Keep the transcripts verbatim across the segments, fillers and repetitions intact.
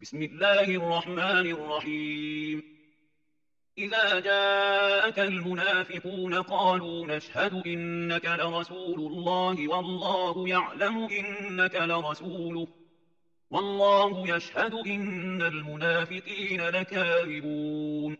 بسم الله الرحمن الرحيم. إذا جاءك المنافقون قالوا نشهد إنك لرسول الله والله يعلم إنك لرسوله والله يشهد إن المنافقين لكاذبون.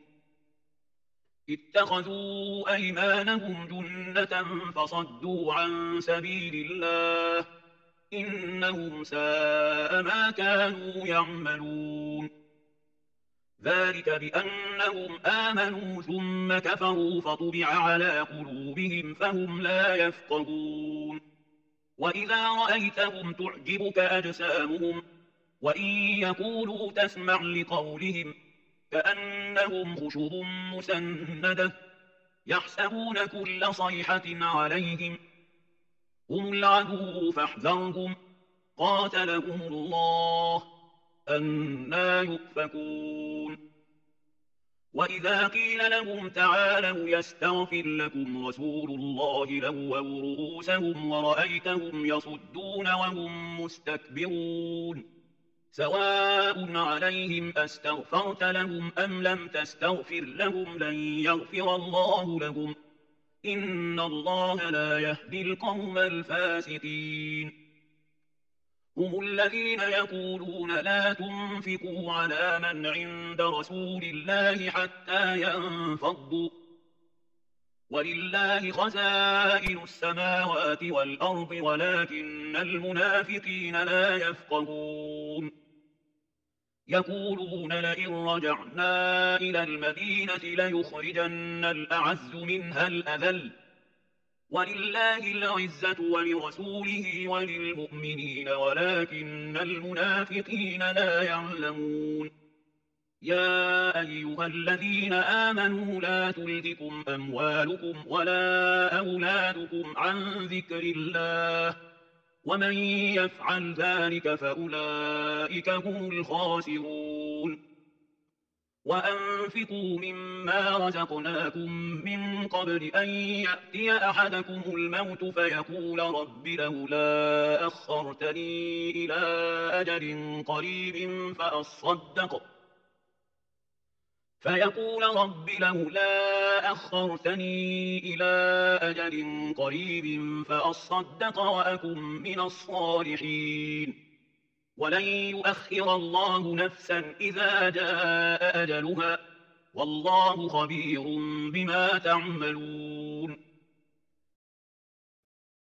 اتخذوا أيمانهم جنة فصدوا عن سبيل الله إنهم ساء ما كانوا يعملون. ذلك بأنهم آمنوا ثم كفروا فطبع على قلوبهم فهم لا يفقهون. وإذا رأيتهم تعجبك أجسامهم وإن يقولوا تسمع لقولهم كأنهم خشب مسندة يحسبون كل صيحة عليهم هم العدو فاحذرهم قاتلهم الله أنى يؤفكون. وإذا قيل لهم تعالوا يستغفر لكم رسول الله لووا رؤوسهم ورأيتهم يصدون وهم مستكبرون. سواء عليهم أستغفرت لهم أم لم تستغفر لهم لن يغفر الله لهم إن الله لا يهدي القوم الفاسقين. هم الذين يقولون لا تنفقوا على من عند رسول الله حتى ينفضوا ولله خزائن السماوات والأرض ولكن المنافقين لا يفقهون. يقولون لئن رجعنا إلى المدينة ليخرجن الأعز منها الأذل ولله العزة ولرسوله وللمؤمنين ولكن المنافقين لا يعلمون. يا أيها الذين آمنوا لا تلهكم أموالكم ولا أولادكم عن ذكر الله ومن يفعل ذلك فأولئك هم الخاسرون. وأنفقوا مما رزقناكم من قبل أن يأتي أحدكم الموت فيقول رب لولا أخرتني إلى أجل قريب فأصدق فيقول رب لولا أخرتني إلى أجل قريب فأصدق وأكن من الصالحين. ولن يؤخر الله نفسا إذا جاء أجلها والله خبير بما تعملون.